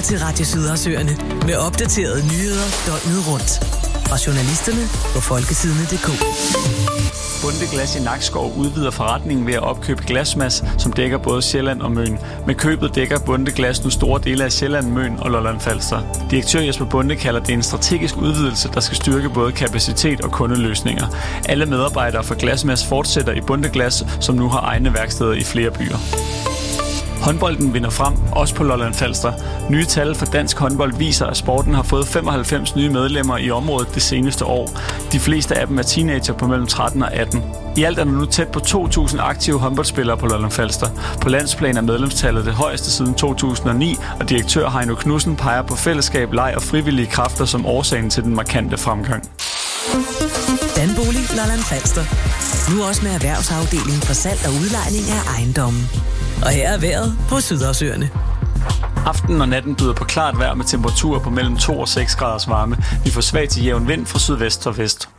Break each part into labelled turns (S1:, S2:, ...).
S1: til Radio Sydhavsøerne med opdaterede nyheder døgnet rundt. Fra journalisterne på folkesidene.dk.
S2: Bonde Glas i Nakskov udvider forretningen ved at opkøbe Glasmas, som dækker både Sjælland og Møn. Med købet dækker Bonde Glas nu store dele af Sjælland, Møn og Lolland Falster. Direktør Jesper Bonde kalder det en strategisk udvidelse, der skal styrke både kapacitet og kundeløsninger. Alle medarbejdere fra Glasmas fortsætter i Bonde Glas, som nu har egne værksteder i flere byer. Håndbolden vinder frem, også på Lolland Falster. Nye tal fra dansk håndbold viser, at sporten har fået 95 nye medlemmer i området det seneste år. De fleste af dem er teenager på mellem 13 og 18. I alt er der nu tæt på 2.000 aktive håndboldspillere på Lolland Falster. På landsplan er medlemstallet det højeste siden 2009, og direktør Heino Knudsen peger på fællesskab, leg og frivillige kræfter som årsagen til den markante fremgang.
S1: Danbolig Lolland Falster. Nu også med erhvervsafdeling for salg og udlejning af ejendomme. Og her er vejret på Sydhavsøerne.
S2: Aftenen og natten byder på klart vejr med temperaturer på mellem 2 og 6 graders varme. Vi får svag til jævn vind fra sydvest og vest.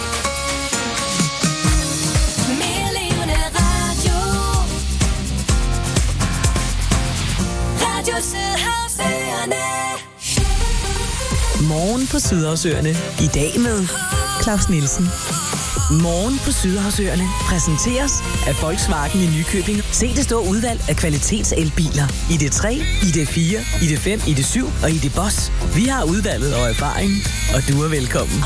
S1: Morgen på Sydhavsøerne. I dag med Claus Nielsen. Morgen på Sydhavsøerne præsenteres af Volkswagen i Nykøbing. Se det store udvalg af kvalitetselbiler. ID3, ID4, ID5, ID7 og ID Boss. Vi har udvalget og erfaring, og du er velkommen.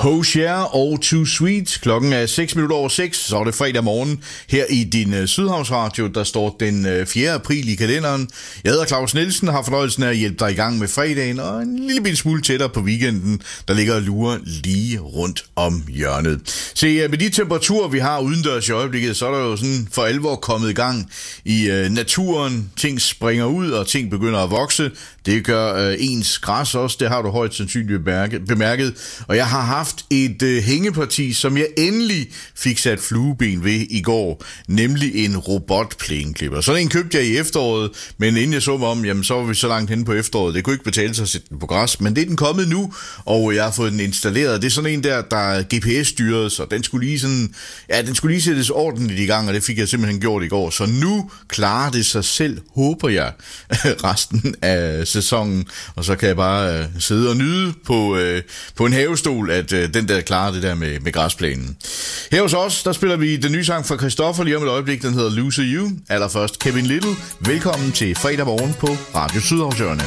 S3: Hozier og Too Sweet. Klokken er 6:06, så er det fredag morgen her i din Sydhavsradio. Der står den 4. april i kalenderen. Jeg hedder Claus Nielsen og har fornøjelsen af at hjælpe dig i gang med fredagen og en lille bitte smule tættere på weekenden, der ligger og lurer lige rundt om hjørnet. Se, med de temperaturer, vi har udendørs i øjeblikket, så er der jo sådan for alvor kommet i gang i naturen. Ting springer ud, og ting begynder at vokse. Det gør ens græs også, det har du højt sandsynligt bemærket. Og jeg har haft et hængeparti, som jeg endelig fik sat flueben ved i går, nemlig en robotplæneklipper. Sådan en købte jeg i efteråret, men inden jeg så mig om, jamen så var vi så langt henne på efteråret. Det kunne ikke betale sig at sætte den på græs, men det er den kommet nu, og jeg har fået den installeret. Det er sådan en der er GPS-styret, så den skulle lige sættes ordentligt i gang, og det fik jeg simpelthen gjort i går. Så nu klarer det sig selv, håber jeg, resten af sæsonen, og så kan jeg bare sidde og nyde på en havestol, at den der klarer det der med græsplænen. Her hos os, der spiller vi den nye sang fra Christoffer lige om et øjeblik, den hedder Loser You. Allerførst Kevin Little. Velkommen til fredag morgen på Radio Sydhavsørene.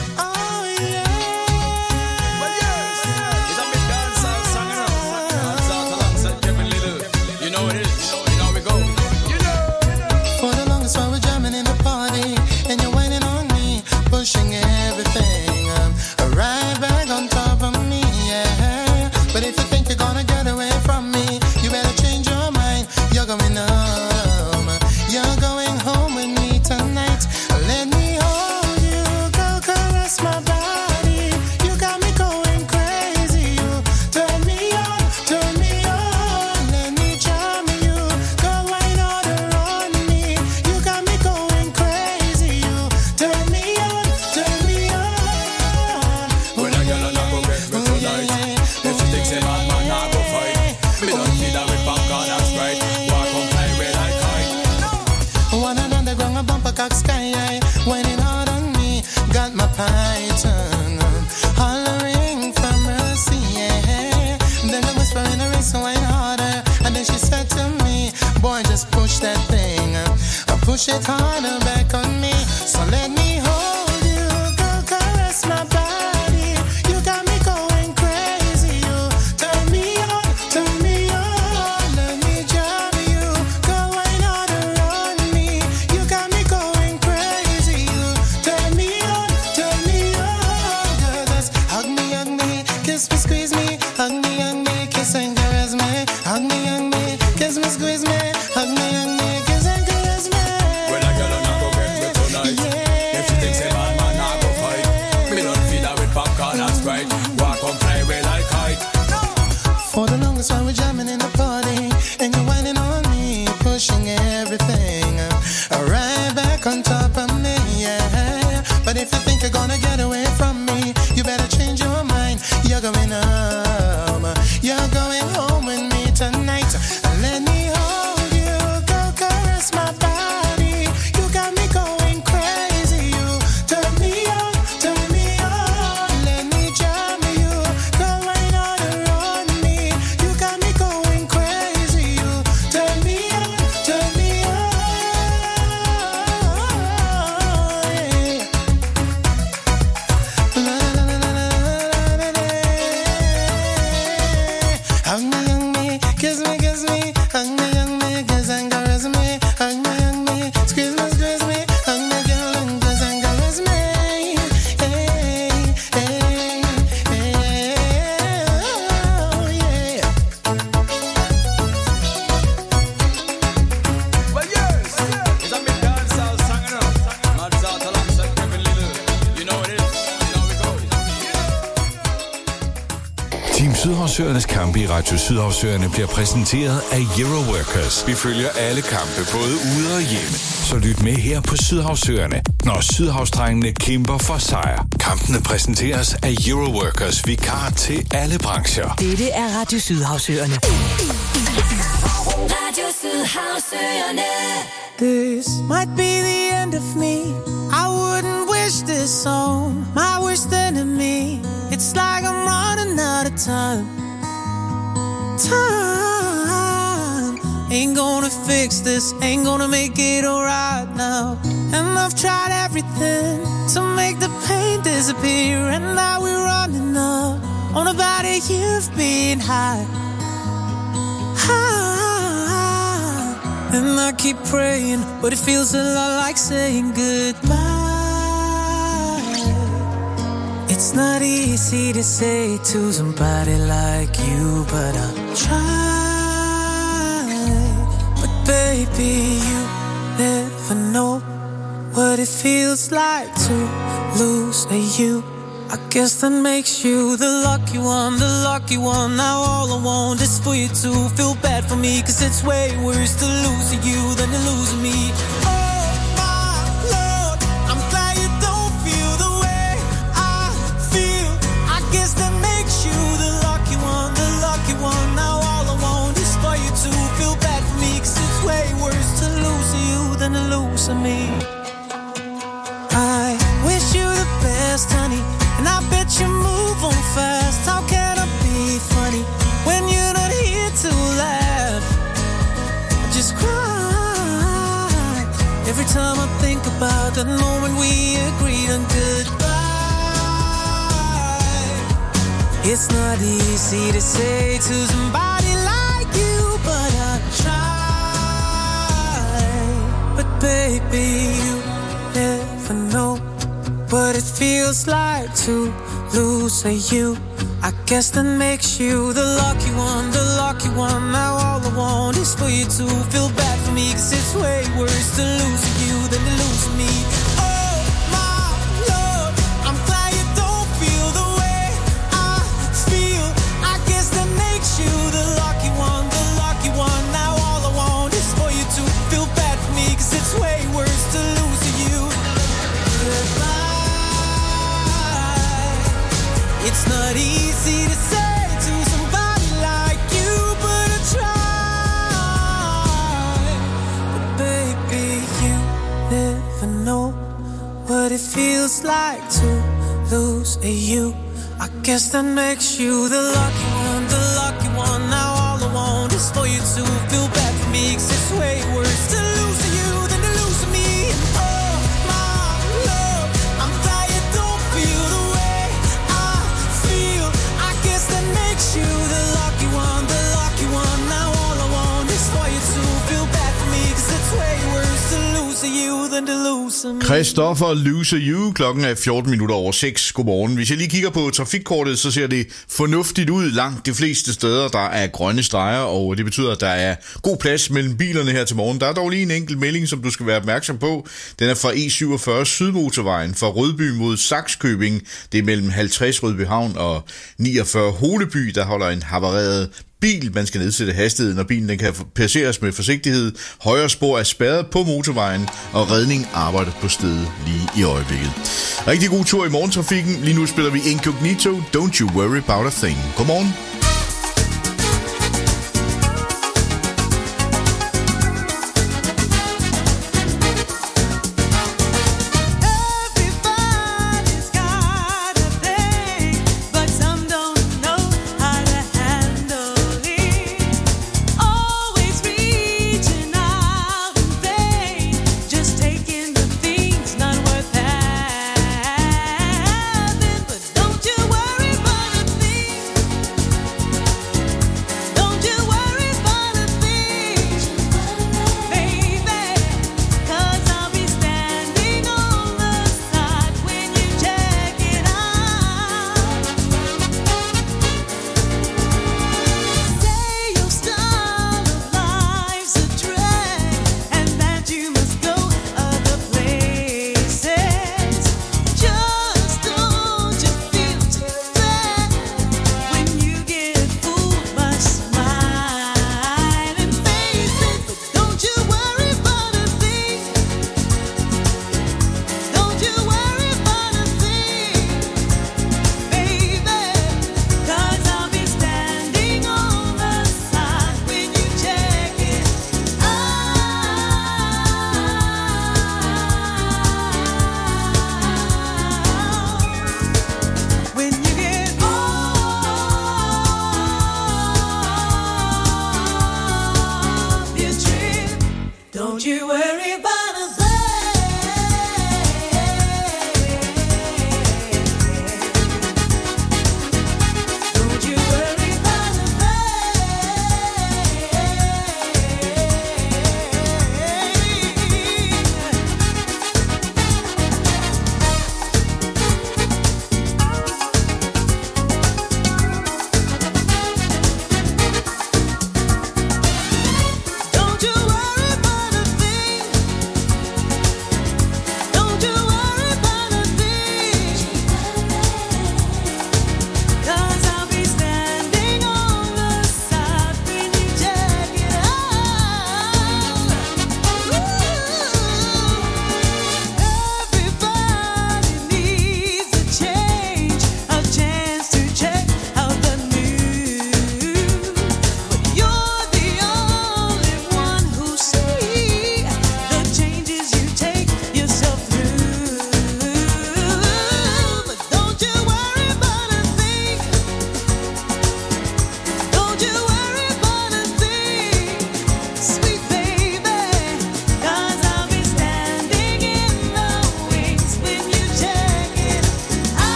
S4: Push it harder back on me, so let me hold you, girl, caress my body. You got me going crazy, you turn me on, let me drive you, girl, why not around me? You got me going crazy, you turn me on, girl, that's hug me, kiss me, squeeze me, hug me, kiss and caress me, hug me, kiss me, squeeze me, hug me, kiss and caress me. For the longest while we're jamming in the party, and you're whining on me, pushing everything right back on top of me, yeah. But if you think you're gonna get away from me, you better change your mind. You're going home, you're going home with me tonight. Let me hold you, girl, caress my body. You got me going crazy, you turn me on, let me jam you, girl, why not around me? You got me going crazy, you turn me on, yeah. La, la, la, la, la, la, la, la. Hug me, kiss me, hug me, kiss and caress me, hug me, squeeze me, hug me, girl, and kiss and caress me. Hey, hey, hey, oh, yeah.
S5: Well, yes, it's a big dancehall song, you know. Mads out alongside Kevin Little. You know what it is. You know we go.
S6: Team Sydhavsøernes kampe i Radio Sydhavsøerne bliver præsenteret af Euro Workers. Vi følger alle kampe, både ude og hjemme. Så lyt med her på Sydhavsøerne, når sydhavsdrengene kæmper for sejr. Kampene præsenteres af Euro Workers, vikar til alle brancher.
S1: Dette er Radio Sydhavsøerne.
S7: Radio Sydhavsøerne.
S4: This might be the end of me. I wouldn't wish this on my worst enemy. It's like I'm running out of time. Ain't gonna fix this, ain't gonna make it alright now. And I've tried everything to make the pain disappear, and now we're running out
S8: on a body you've been high. And I keep praying, but it feels a lot like saying goodbye. It's not easy to say to somebody like you, but I'll try. But baby, you never know what it feels like to lose a you. I guess that makes you the lucky one, the lucky one. Now all I want is for you to feel bad for me, 'cause it's way worse to lose you than to lose me. Oh my Lord, I'm glad you don't feel the way I feel. I guess that makes you the lucky one, the lucky one. Now all I want is for you to feel bad for me, 'cause it's way worse to lose you than to lose me. I wish you the best, honey, and I bet you move on fast. How can I be funny when you're not here to laugh? I just cry every time I think about that moment we agreed on goodbye. It's not easy to say to somebody like you, but I try. But baby, you never know what it feels like to lose a you. I guess that makes you the lucky one, the lucky one. Now all I want is for you to feel bad for me, 'cause it's way worse to lose you than to lose me. Oh my Lord, I'm glad you don't feel the way I feel. I guess that makes you the lucky one, the lucky one. Now all I want is for you to feel bad for me, 'cause it's way worse to lose you. It's not easy to say to somebody like you, but I try. But baby, you never know what it feels like to lose a you. I guess that makes you the lucky one, the lucky one. Now all I want is for you to feel bad for me, 'cause it's way worse to lose you than to lose me. Oh my love, I'm glad you don't feel the way I feel. I guess that makes you the lucky one, the lucky one. Now all I want is for you to feel bad for me, 'cause it's way worse to lose you than to lose me.
S3: Christoffer, Lose You. Klokken er 14 minutter over 6. Godmorgen. Hvis jeg lige kigger på trafikkortet, så ser det fornuftigt ud langt de fleste steder. Der er grønne streger, og det betyder, at der er god plads mellem bilerne her til morgen. Der er dog lige en enkelt melding, som du skal være opmærksom på. Den er fra E47 Sydmotorvejen fra Rødby mod Sakskøbing. Det er mellem 50 Rødbyhavn og 49 Holeby, der holder en havareret bil. Man skal nedsætte hastigheden, og bilen den kan passeres med forsigtighed. Højre spor er spærret på motorvejen, og redning arbejder på stedet lige i øjeblikket. Rigtig god tur i morgentrafikken. Lige nu spiller vi Incognito, Don't You Worry About A Thing. Godmorgen.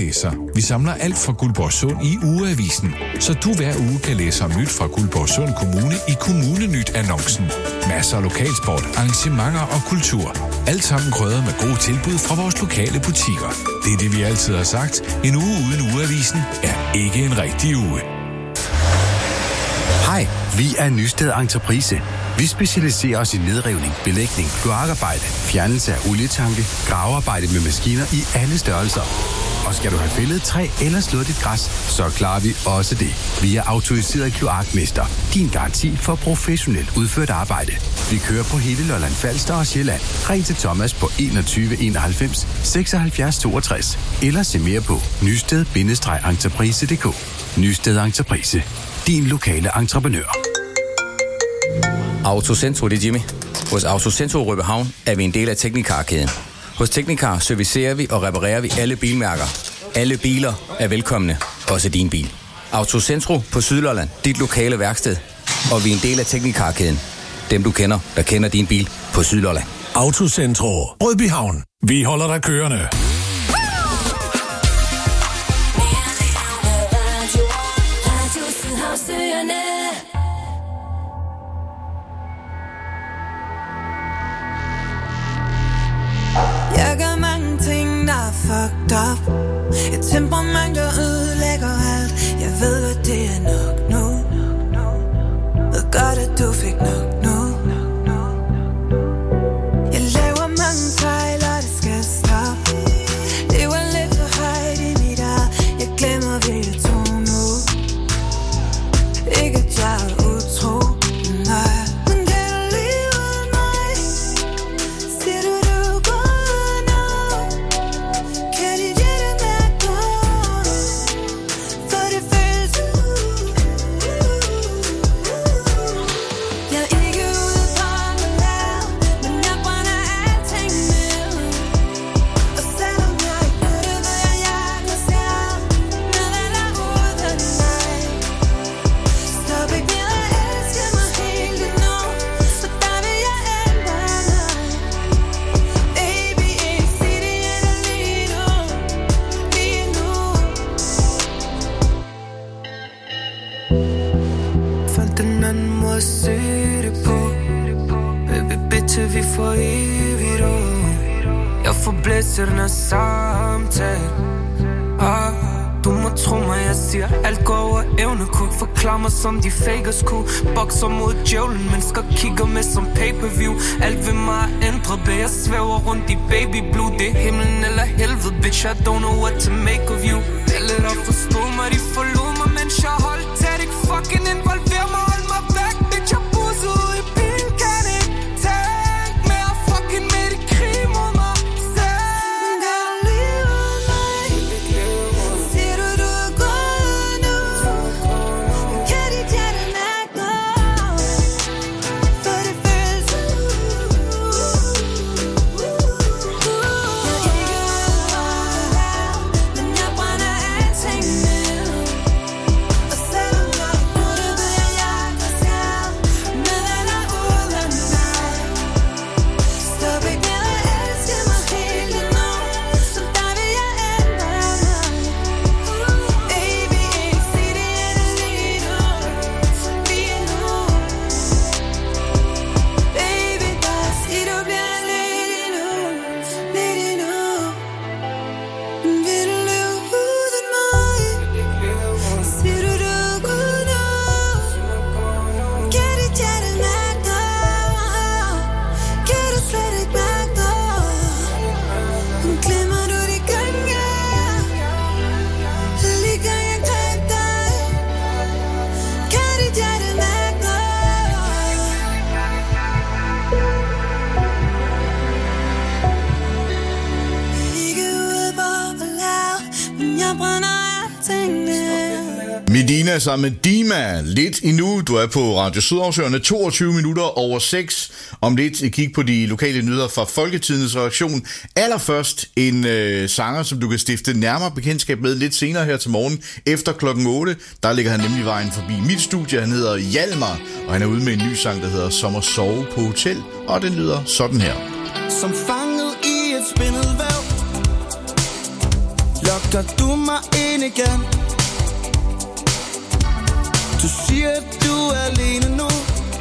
S6: læser. Vi samler alt fra Guldborgsund i Ugeavisen, så du hver uge kan læse om nyt fra Guldborgsund Kommune i Kommunenyt-annoncen. Masser af lokalsport, arrangementer og kultur. Alt sammen krydret med gode tilbud fra vores lokale butikker. Det er det, vi altid har sagt. En uge uden Ugeavisen er ikke en rigtig uge.
S9: Hej, vi er Nysted Entreprise. Vi specialiserer os i nedrivning, belægning, kloakarbejde, fjernelse af olietanke, gravearbejde med maskiner i alle størrelser. Og skal du have fældet træ eller slået dit græs, så klarer vi også det. Vi er autoriseret kloakmester. Din garanti for professionelt udført arbejde. Vi kører på hele Lolland Falster og Sjælland. Ring til Thomas på 21 91 76 62 eller se mere på nysted-entreprise.dk. Nysted Entreprise. Din lokale entreprenør.
S10: Autocentro, det er Jimmy. Hos Autocentro Rødbyhavn er vi en del af Teknikar-kæden. Hos Teknikar servicerer vi og reparerer vi alle bilmærker. Alle biler er velkomne, også din bil. Autocentro på Sydlolland, dit lokale værksted. Og vi er en del af Teknikar-kæden. Dem du kender, der kender din bil på Sydlolland.
S11: Autocentro Rødbyhavn. Vi holder dig kørende.
S8: Jeg gør mange ting, der er fucked up. Et temperament, der ødelægger alt. Jeg ved, at det er nok nu. Ved godt, at du fik nok nu. Jeg laver mange fejl, og det skal stoppe. Det var lidt for højt i mit eget. Jeg glemmer, vi er to nu. Ikke at jeg er utro, nej. Vi får evigt år. Jeg får blæst den her samtale. Du må tro mig, jeg siger alt går over evne. Kunne ikke forklare mig som de fakers kunne. Bokser mod djævlen, mennesker kigger med som pay-per-view. Alt ved mig er ændret, jeg svæver rundt i baby blue. Det er himlen eller helvede, bitch, I don't know what to make of you. Alle der forstod mig, de forlod mig, mens jeg holdt tæt. Ikke fucking involver mig, hold mig væk, bitch, jeg busser ud i bilen, kan ikke tænke mere fucking med det krig mod mig selv. Men gør livet mig. Siger du, du er gået nu? Kan dit hjerte mærke noget? For det føles Jeg er ikke ude men jeg brænder alting ned. Og selvom jeg burde, ved jeg kan selv. Men eller uden dig. Stop ikke med at elske mig helt endnu. Så der vil jeg ændre mig. Baby, ikke sig det endnu lige nu. Lige nu. Baby, bare sig du bliver lidt endnu. Lidt endnu. Men vil du leve uden mig? Siger du, du er god nu? Kan dit hjerte mærke noget? Kan du slet ikke mærke noget? Men glemmer du de gange? Lige gang jeg greb dig. Kan dit hjerte mærke noget? Ikke ude på lav, men jeg brænder alting ned.
S3: Medina sammen med Dima. Lidt endnu. Du er på Radio Sydhavsøerne. 22 minutter over 6. Om lidt et kig på de lokale nyheder fra Folketidens redaktion. Allerførst en sanger, som du kan stifte nærmere bekendtskab med lidt senere her til morgen. Efter klokken 8. Der ligger han nemlig vejen forbi mit studie. Han hedder Hjalmar, og han er ude med en ny sang, der hedder Sommer Sove på Hotel. Og den lyder sådan her.
S4: Som fanget i et spindelvæv
S12: lokker du mig ind igen. Du siger, at du er alene nu,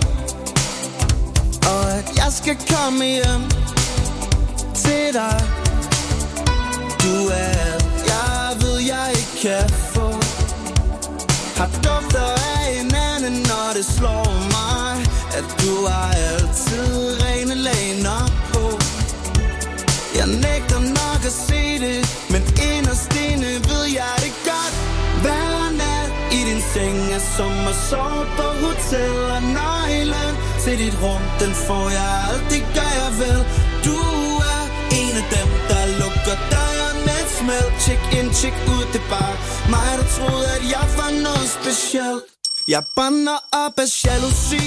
S12: og at jeg skal komme hjem til dig. Du er alt, jeg ved, jeg ikke kan få. Har dufter af en anden, når det slår mig, at du har altid rene laner på. Jeg nægter nok at se det, men inderst inde ved jeg det godt. Hver nat i din seng er som at sove på hotel, og nøglen til dit rum, den får jeg altid, gør jeg vel. Du er en af dem, der lukker døren med et smæld. Check in, check ud, det er bare mig, der troede, at jeg var noget specielt. Jeg brænder op af jalousi,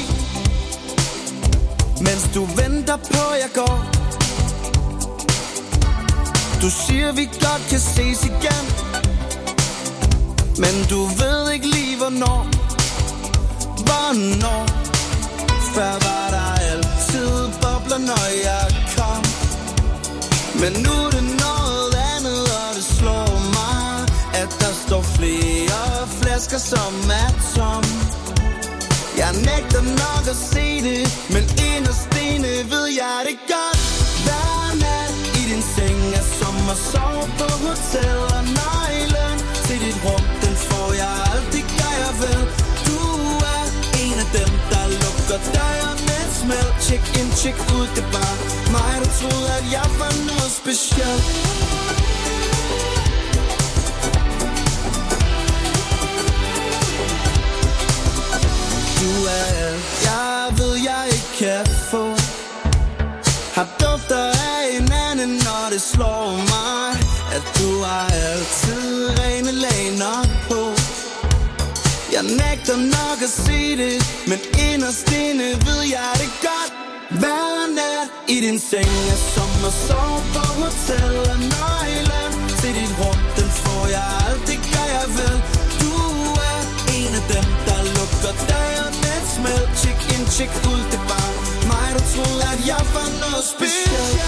S12: mens du venter på, jeg går. Du siger, vi godt kan ses igen, men du ved ikke lige, hvornår. Hvornår? Før var der altid bobler, når jeg kom, men nu er det noget andet, og det slår mig, at der står flere flasker, som er tom. Jeg nægter nok at se det, men inderst inde ved jeg det godt. Hver nat i din seng er som at sove på hotel, og nøglen til dit rum, den får jeg altid, gør jeg vel. Du er en af dem, der lukker døren med et smæld. Check in, check ud, det er bare mig, der troede, at jeg var noget specielt. Du er alt, jeg ved, jeg ikke kan få. Har dufter af en anden, når det slår mig, at du har altid rene laner på. Jeg nægter nok at se det, men inderst inde ved jeg det godt. Hver nat i din seng er som at sove på hotel, og nøglen til dit rum, den får jeg altid, gør jeg vel. Du er en af dem, der lukker døren med et smæld. Check in, check ud, det er bare mig, der troede, at jeg var noget specielt.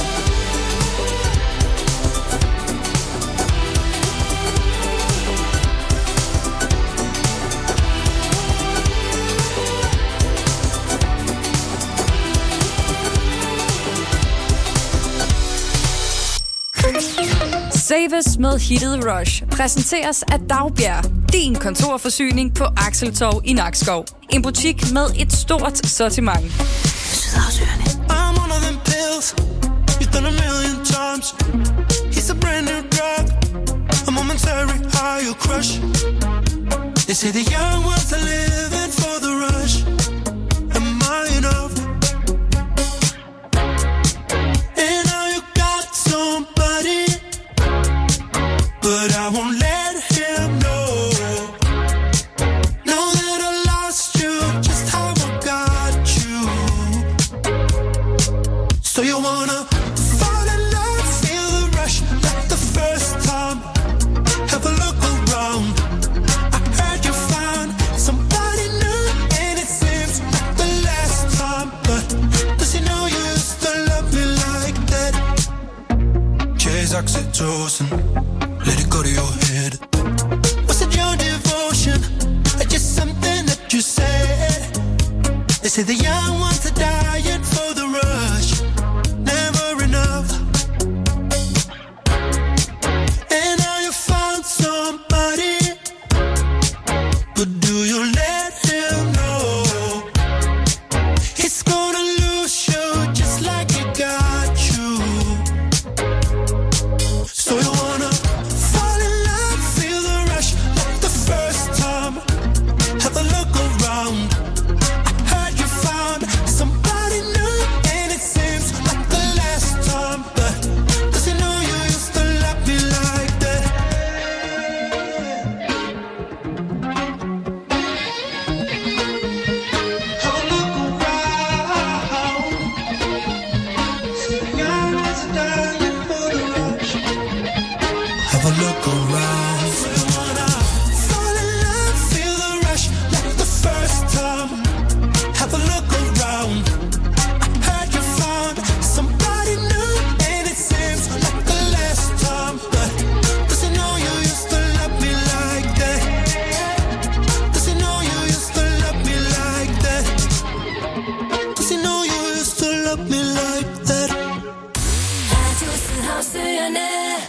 S13: Saves med hittet Rush præsenteres af Dagbjerg, din kontorforsyning på Akseltorv i Nakskov. En butik med et stort sortiment.
S8: Sydhavsøerne. I'm one of them pills you've done a million times. It's a brand new drug, a momentary high you crush. They say the young ones are living for the rush. Am I enough? And now you got somebody, but I won't let him know. Know that I lost you, just how I got you. So you wanna fall in love, feel the rush like the first time. Have a look around. I heard you found somebody new, and it seems like the last time. But does he know you used to love me like that? Chase oxytocin, let it go to your head. Was it your devotion, or just something that you said? They say the young ones are dying for the rush, never enough. And now you found somebody, but do you let him know? He's gonna lose you just like he got you. So you wanna fall in love, feel the rush like the first time. Have a look around. I heard you found somebody new, and it seems like the last time. But does he know you used to love me like that? Have a look around. See the young ones are dying for the rush. Have a look around. So you wanna fall in love, feel the rush like the first time. Have a look around. I heard you found somebody new, and it seems like the last time. But does he vibe that
S7: Radio Sydhavsøerne.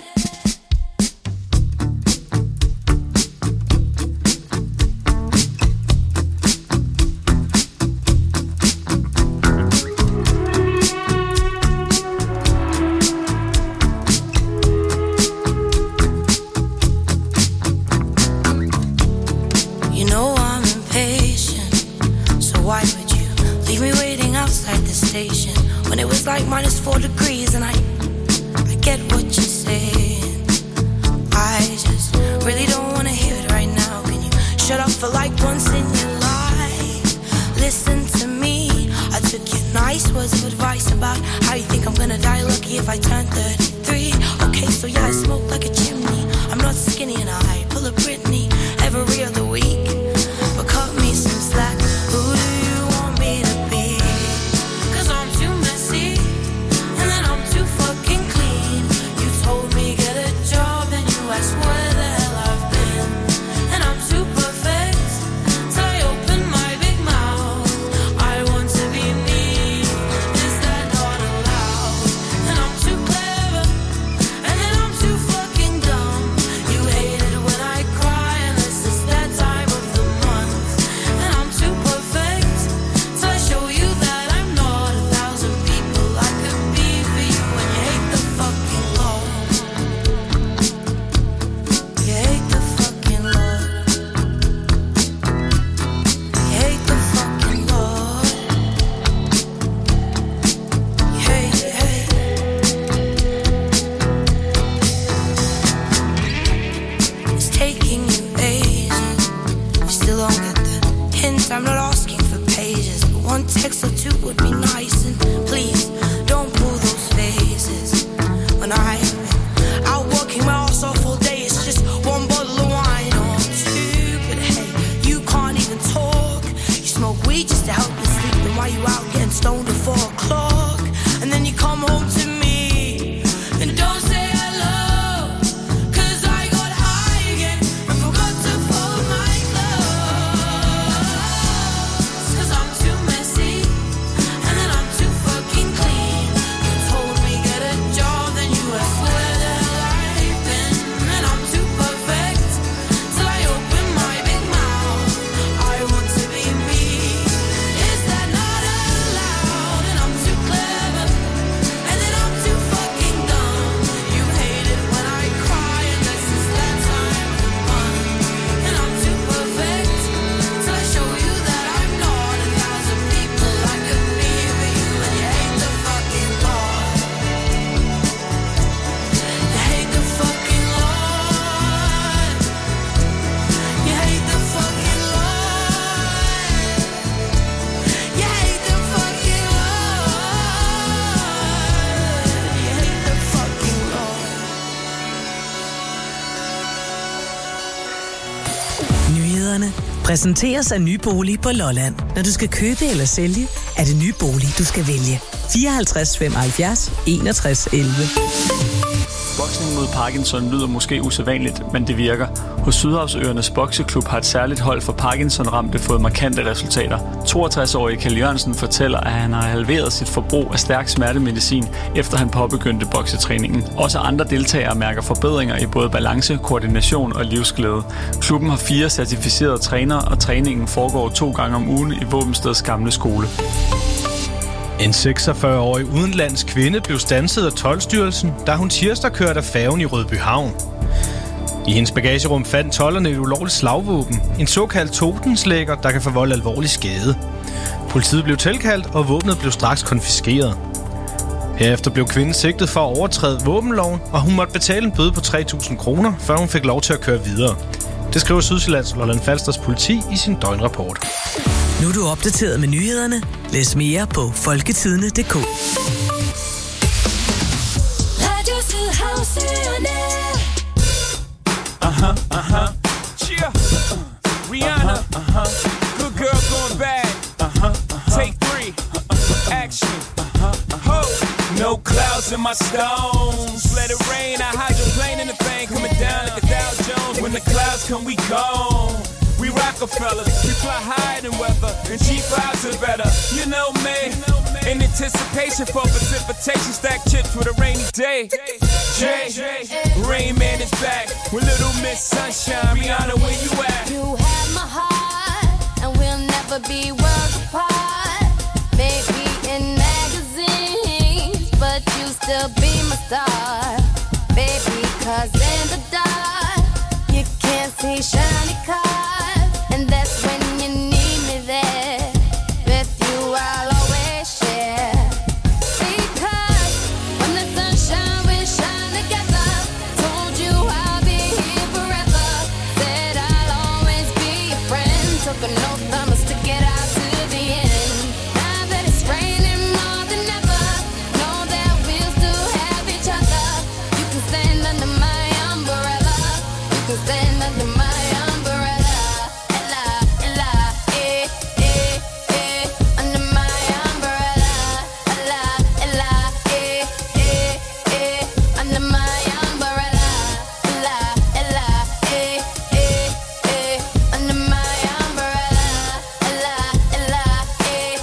S8: When it was like -4 degrees, and I get what you're saying. I just really don't want to hear it right now. Can you shut up for like once in your life? Listen to me. I took your nice words of advice about how you think I'm gonna die lucky if I turn 33. Okay, so yeah, I smoke like a chimney. I'm not skinny and I pull a Britney every other week. But cut me some slack. Who do you want me to be? I swear the hell I've been, and I'm too perfect till I open my big mouth. I want to be me, is that not allowed? And I'm too clever, and then I'm too fucking dumb. You hate it when I cry, unless it's that time of the month. And I'm too perfect till I show you that I'm not 1,000 people I could be for you. And you hate the fucking law. You hate the fucking Lord. You hate the fucking Lord. You hate. It's taking you ages. You still don't get the hint. I'm not asking for pages, but one text or two would be nice. And please don't pull those faces when I've been out working my ass off all day. It's just one bottle of wine or two, but hey, you can't even talk. You smoke weed just to help you sleep, and while you out getting stoned at 4 o'clock, and then you come home to me and don't say hello, 'cause I got high again and forgot to fold my clothes. 'Cause I'm too messy, and then I'm too fucking clean. You told me get a job, then you asked where the hell I've been, and I'm too perfect till I open my big mouth. I want to be me, is that not allowed? And I'm too clever, and then I'm too fucking dumb. You hate it when I cry, unless it's that time of the month. And I'm too perfect till I show you that I'm not 1,000 people I could be for you. And you hate the fucking Lord. You hate the fucking Lord. You hate the fucking Lord. You hate the fucking Lord. You hate the fucking Lord.
S1: Nyhederne præsenteres af Nybolig på Lolland. Når du skal købe eller sælge, er det Nybolig, du skal vælge. 54 75 61 11.
S2: Boksning mod Parkinson lyder måske usædvanligt, men det virker. Hos Sydhavsøernes Bokseklub har et særligt hold for Parkinson-ramte fået markante resultater. 62-årige Kjell Jørgensen fortæller, at han har halveret sit forbrug af stærk smertemedicin, efter han påbegyndte boksetræningen. Også andre deltagere mærker forbedringer i både balance, koordination og livsglæde. Klubben har 4 certificerede trænere, og træningen foregår 2 gange om ugen i Våbensteds gamle skole.
S14: En 46-årig udenlandsk kvinde blev standset af Toldstyrelsen, da hun tirsdag kørte af færgen i Rødbyhavn. I hendes bagagerum fandt tolderne et ulovligt slagvåben, en såkaldt totenslægger, der kan forvolde alvorlig skade. Politiet blev tilkaldt, og våbnet blev straks konfiskeret. Herefter blev kvinden sigtet for at overtræde våbenloven, og hun måtte betale en bøde på 3.000 kroner, før hun fik lov til at køre videre. Det skriver Sydsjællands og Lolland-Falsters politi i sin døgnrapport.
S1: Nu er du opdateret med nyhederne. Læs mere på folketidene.dk.
S7: Radio Sydhavsøerne.
S5: Cheer. Rihanna. Good girl going bad. Take 3. Action. Ho. No clouds in my stones. Let it rain. I hydroplane in the thing coming down like a Dow Jones. When the clouds come, we gone. We Rockefellers. We fly higher than weather, and cheap vibes are better. You know me. In anticipation for precipitation, stack chips with a rainy day. Jay, Rain Man is back with Little Miss Sunshine. Rihanna, where you at?
S15: You have my heart, and we'll never be worlds apart. Maybe in magazines, but you still be my star. Baby, 'cause in the dark, you can't see shiny cars. And that's when you need me there. With you, I'll always share. Because when the sunshine, we shine together. Told you I'll be here forever. Said I'll always be your friend. Took an oath, I must to get out to the end. Now that it's raining more than ever, know that we'll still have each other. You can stand under my umbrella. You can stand under my umbrella. Ella, Ella, eh, eh, eh. Under my umbrella. Ella, Ella, eh, eh, eh. Under my umbrella. Ella, Ella, eh, eh, eh. Under my umbrella. Ella, Ella, eh,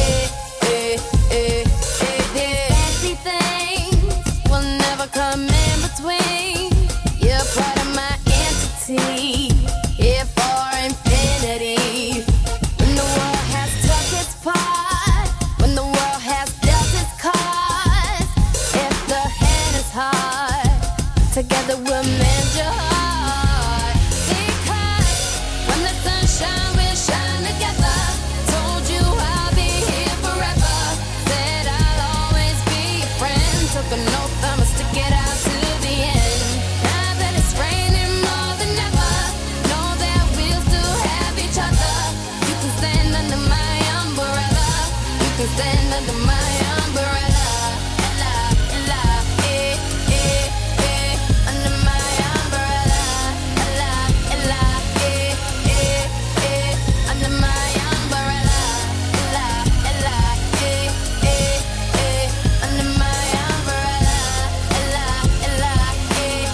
S15: eh, eh, eh, eh. Fancy things will never come in between. You're part of my entity, here for infinity. When the world has took its part, when the world has dealt its cards, if the hand is hard, together we'll mend your heart. Because when the sunshine, we'll shine together. Told you I'll be here forever. Said I'll always be your friend. Took an oath, I must stick it out to the end. Now that it's raining more than ever, know that we'll still have each other. You can stand under my umbrella. You can stand under my umbrella. Ella, Ella, eh, eh, eh. Under my umbrella. Ella, Ella, eh, eh, eh. Under my umbrella. Ella, Ella, eh, eh, eh. Under my umbrella. Ella, Ella, eh,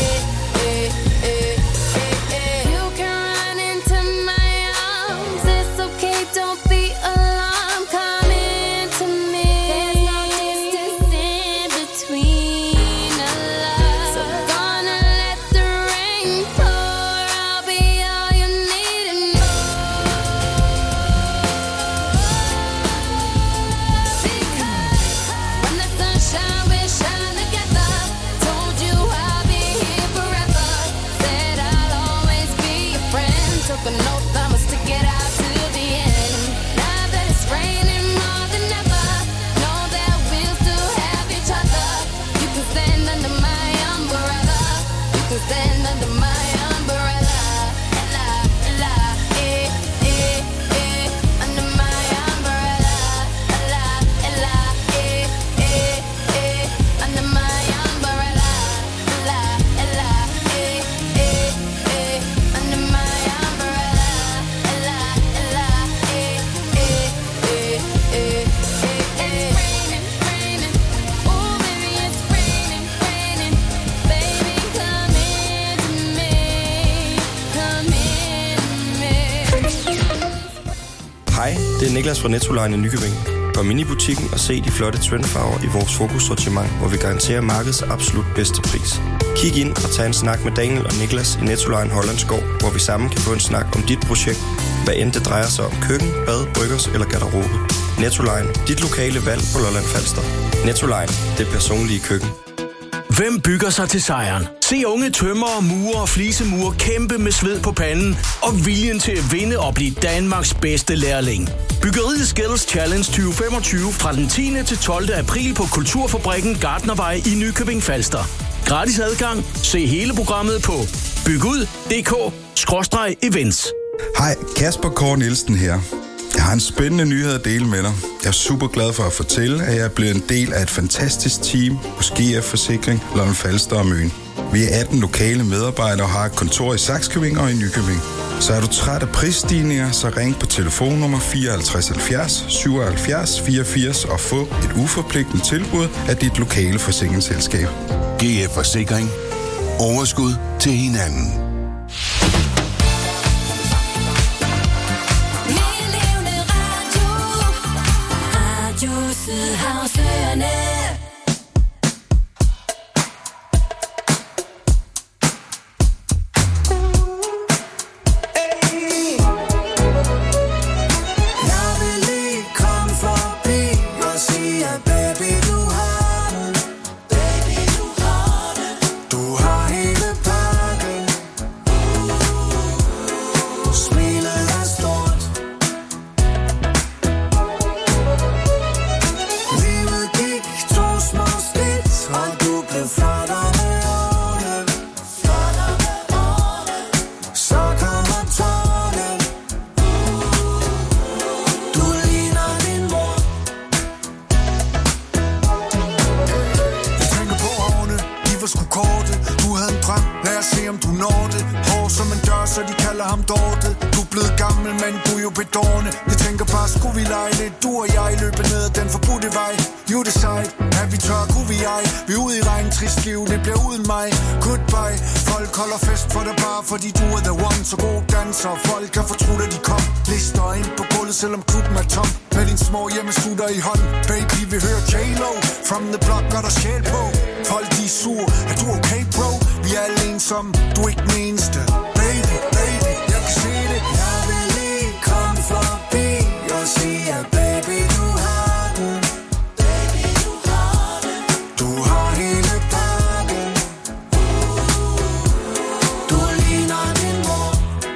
S15: eh, eh, eh, eh. You can run into my arms. It's okay, don't be alarmed. Come into me. There's no distance in between us. So gonna let the rain pour. I'll be all you need and more. Because when the sunshine, we shine together. Told you I'll be here forever. Said I'll always be your friend. Took an oath, I must stick it out to the end. Now that it's raining more than ever, know that we'll still have each other. You can stand under my umbrella. You can stand under my umbrella. Ella, Ella, eh, eh, eh. Under my umbrella. Ella, Ella, eh, eh, eh. Under my umbrella. Ella, Ella, eh, eh, eh. Under my umbrella. Ella, Ella, eh, eh, eh, eh, eh. It's raining, raining. Oh, baby, it's raining, raining. Baby, come into me. Come into me.
S16: Hej, det er Niklas fra Nettoline i Nykøbing. Kom ind i butikken og se de flotte trendfarver i vores fokussortiment, hvor vi garanterer markedets absolut bedste pris. Kig ind og tag en snak med Daniel og Niklas i Nettoline Hollandskov, hvor vi sammen kan få en snak om dit projekt, hvad end det drejer sig om køkken, bad, bryggers eller garderobe. Nettoline, dit lokale valg på Lolland Falster. Nettoline, det personlige køkken.
S11: Hvem bygger sig til sejren? Se unge tømrere, murer og flisemurer kæmpe med sved på panden og viljen til at vinde og blive Danmarks bedste lærling. Byggeriet Skills Challenge 2025 fra den 10. til 12. april på Kulturfabrikken Gartnervej i Nykøbing Falster. Gratis adgang. Se hele programmet på bygud.dk/events.
S17: Hej, Kasper Kåre Nielsen her. Jeg har en spændende nyhed at dele med dig. Jeg er super glad for at fortælle, at jeg er blevet en del af et fantastisk team hos GF Forsikring, Lolland Falster og Møn. Vi er 18 lokale medarbejdere og har et kontor i Sakskøbing og i Nykøbing. Så er du træt af prisstigninger, så ring på telefonnummer 54 70 77 84 og få et uforpligtende tilbud af dit lokale forsikringsselskab.
S18: GF Forsikring. Overskud til hinanden. havde en drøm, lad os se om du når det. Hård som en dør, så de kalder ham Dorte. Du er blevet gammel, men du er jo bedårende. Jeg tænker bare, skulle vi lege lidt, du og jeg løber ned ad den forbudte vej. You decide, er vi tør, kunne vi ej. Vi er ude i regn, trist liv, det bliver uden mig. Goodbye, folk holder fest for dig bare, fordi du er the one. Så god danser, folk kan fortrude, at de kom. Lister ind på gulvet, selvom klubben er tom. Med din små hjemmeskutter i hånd. Baby, vi hører J-Lo. From the block, gør der sjæl på. Folk, de er sur, er du okay, bro? Vi er alle ensomme, du er ikke den eneste. Baby, baby, jeg kan se det.
S12: Jeg vil lige komme forbi og sige, at baby, du har den. Baby, du har den.
S18: Du har hele pakken.
S12: Du ligner din mor.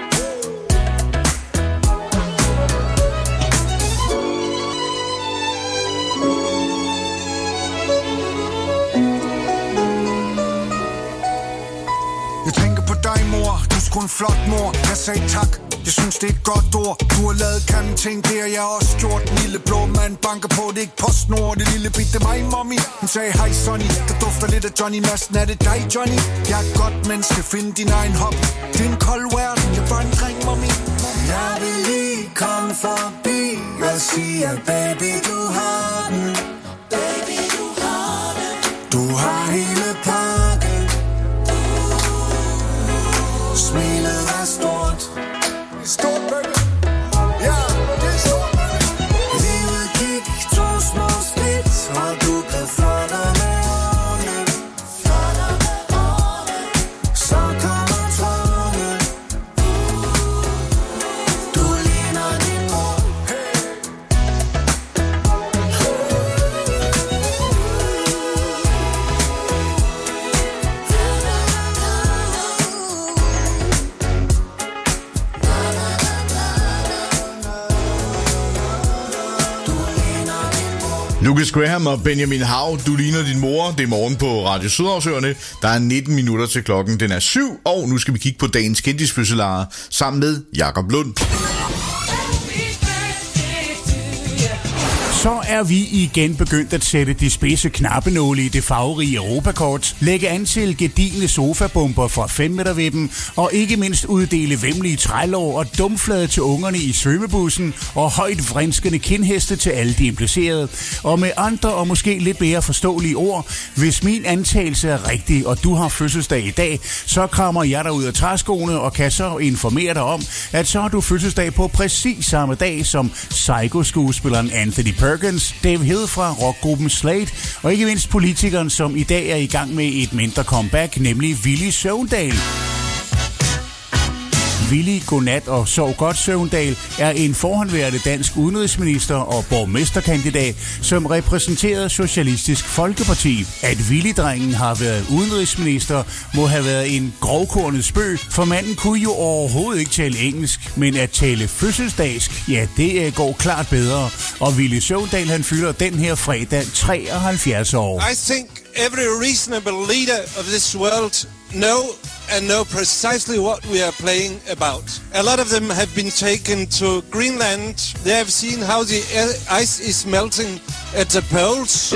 S18: Jeg tænker på dig, mor. Du er sgu en flot mor. Jeg sagde tak. Jeg synes, det er et godt ord. Du har lavet kanden ting, det har jeg også gjort. Den lille blå mand banker på, det er ikke PostNord. Det lille bitte mig, mommy. Hun sagde, hej Sonny. Der dufter lidt af Johnny Madsen. Er det dig, Johnny? Jeg er et godt menneske. Find din egen hop. Det er en kold verden. Jeg er bare en dreng, mommy.
S12: Jeg vil lige komme forbi og sige, at baby, du har den. Baby, du har den.
S18: Du har hele pakken.
S12: Smilet er stort.
S18: Stort, baby. Ja, det er stort, baby.
S12: Livet gik 2 små skridt, og du blev flottere med årene. Flottere med årene. Så kommer tårne. Du ligner din mor.
S3: Lucas Graham og Benjamin Hav, du ligner din mor. Det er morgen på Radio Sydhavsøerne. Der er 19 minutter til klokken. Den er 7, og nu skal vi kigge på dagens kendisfødselarer sammen med Jakob Lund.
S19: Så er vi igen begyndt at sætte de spidse knappenåle i det farverige Europakort, lægge an til gedigne sofabomber fra 5-metervippen, og ikke mindst uddele væmmelige trælår og dumflade til ungerne i svømmebussen, og højt vrinskende kindheste til alle de implicerede. Og med andre og måske lidt mere forståelige ord, hvis min antagelse er rigtig, og du har fødselsdag i dag, så krammer jeg dig ud af træskoene og kan så informere dig om, at så har du fødselsdag på præcis samme dag som Psycho-skuespilleren Anthony Perkins, Dave Hill fra rockgruppen Slade, og ikke mindst politikeren, som i dag er i gang med et mindre comeback, nemlig Villy Søvndal. Villy, godnat og sov godt Søvndal er en forhåndværende dansk udenrigsminister og borgmesterkandidat, som repræsenterede Socialistisk Folkeparti. At Villy-drengen har været udenrigsminister, må have været en grovkornet spøg, for manden kunne jo overhovedet ikke tale engelsk, men at tale fødselsdagsk, ja, det går klart bedre. Og Villy Søvndal, han fylder den her fredag 73 år.
S20: I think every reasonable leader of this world know precisely what we are playing about. A lot of them have been taken to Greenland. They have seen how the ice is melting at the poles.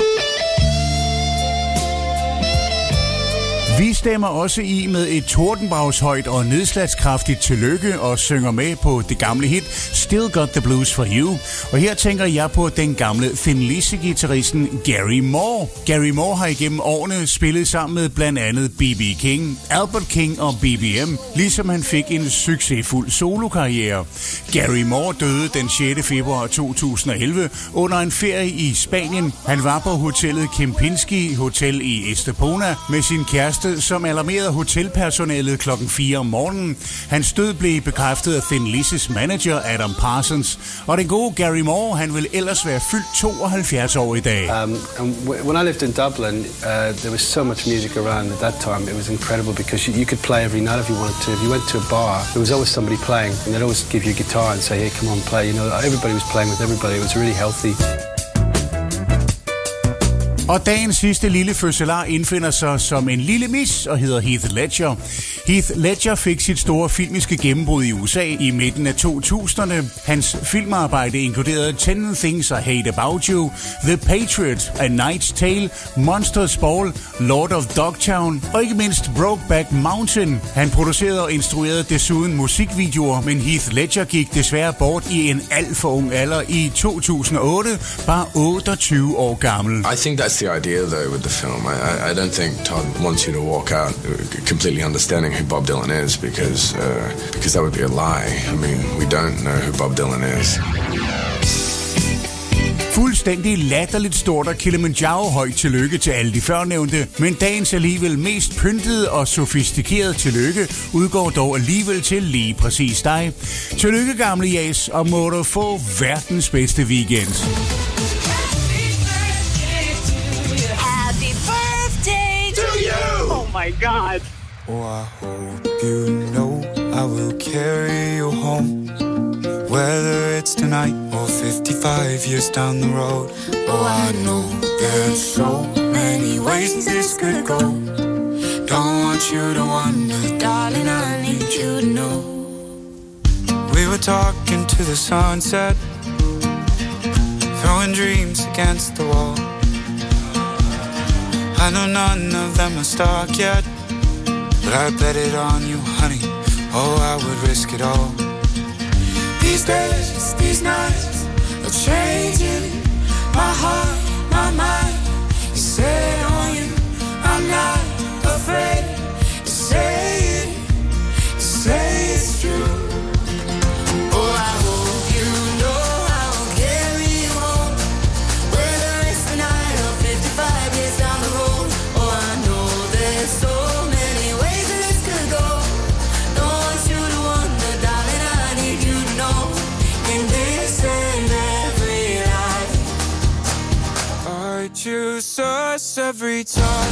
S19: Vi stemmer også i med et tordenbragshøjt og nedslagskraftigt tillykke og synger med på det gamle hit Still Got the Blues for You. Og her tænker jeg på den gamle Thin Lizzy-guitaristen Gary Moore. Gary Moore har igennem årene spillet sammen med blandt andet B.B. King, Albert King og BBM, ligesom han fik en succesfuld solokarriere. Gary Moore døde den 6. februar 2011 under en ferie i Spanien. Han var på hotellet Kempinski Hotel i Estepona med sin kæreste, som alarmerede hotelpersonalet klokken 4 om morgenen. Hans død blev bekræftet af Thin Lizzy's manager Adam Parsons. Og den gode Gary Moore, han vil ellers være fyldt 72 år i dag.
S21: When I lived in Dublin, there was so much music around at that time. It was incredible because you could play every night if you wanted to. If you went to a bar, there was always somebody playing, and they'd always give you a guitar and say, "Hey, come on, play." You know, everybody was playing with everybody. It was really healthy.
S19: Og dagens sidste lille fødselar indfinder sig som en lille mis og hedder Heath Ledger. Heath Ledger fik sit store filmiske gennembrud i USA i midten af 2000'erne. Hans filmarbejde inkluderede 10 Things I Hate About You, The Patriot, A Knight's Tale, Monsters Ball, Lord of Dogtown og ikke mindst Brokeback Mountain. Han producerede og instruerede desuden musikvideoer, men Heath Ledger gik desværre bort i en alt for ung alder i 2008, bare 28 år gammel.
S6: I think that's the idea though with the film. I don't think Todd wants you to walk out completely understanding who Bob Dylan is because that would be a lie. I mean, we don't know who Bob Dylan is.
S19: Fuldstændig latterligt stort og Kilimanjaro højt tillykke til alle de førnævnte, men dagens alligevel mest pyntede og sofistikerede tillykke udgår dog alligevel til lige præcis dig. Tillykke gamle Jas, og må du få verdens bedste weekend.
S7: Happy birthday to you!
S22: Oh my God!
S23: Oh, I hope you know I will carry you home, whether it's tonight or 55 years down the road. Oh, I know there's so many ways this could go. Don't want you to wonder, darling, I need you to know. We were talking to the sunset, throwing dreams against the wall. I know none of them are stuck yet, but I bet it on you, honey. Oh, I would risk it all. These days, these nights are changing my heart, my mind is set on you. I'm not afraid to say it's true. Oh, I hope you know I will carry you home, whether it's tonight or 55 years down the road. Oh, I know there's so many ways that this could go. Don't want you to wonder, darling, I need you to know. In this and every life, I choose us every time.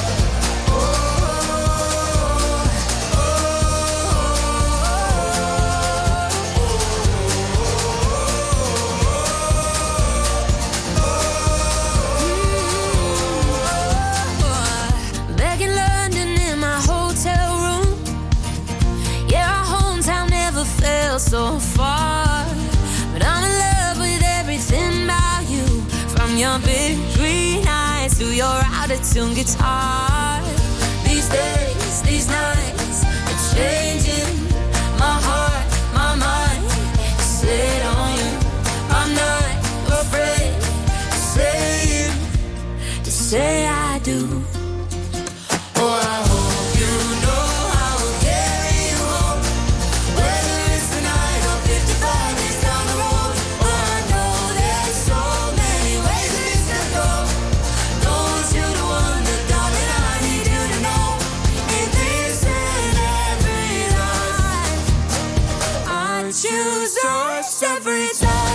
S7: Back in London in my hotel room, yeah, our hometown never felt so far. But I'm in love with everything about you, from your big green eyes to your out-of-tune guitar. These days, these nights are changing my heart, my mind is set on you. I'm not afraid to say I do. Oh, I hope you know I will carry you home, whether it's tonight or 55 years down the road. Oh, I know there's so many ways that this could go. Don't want you to wonder, darling, I need you to know. In this and every life, I choose us every time.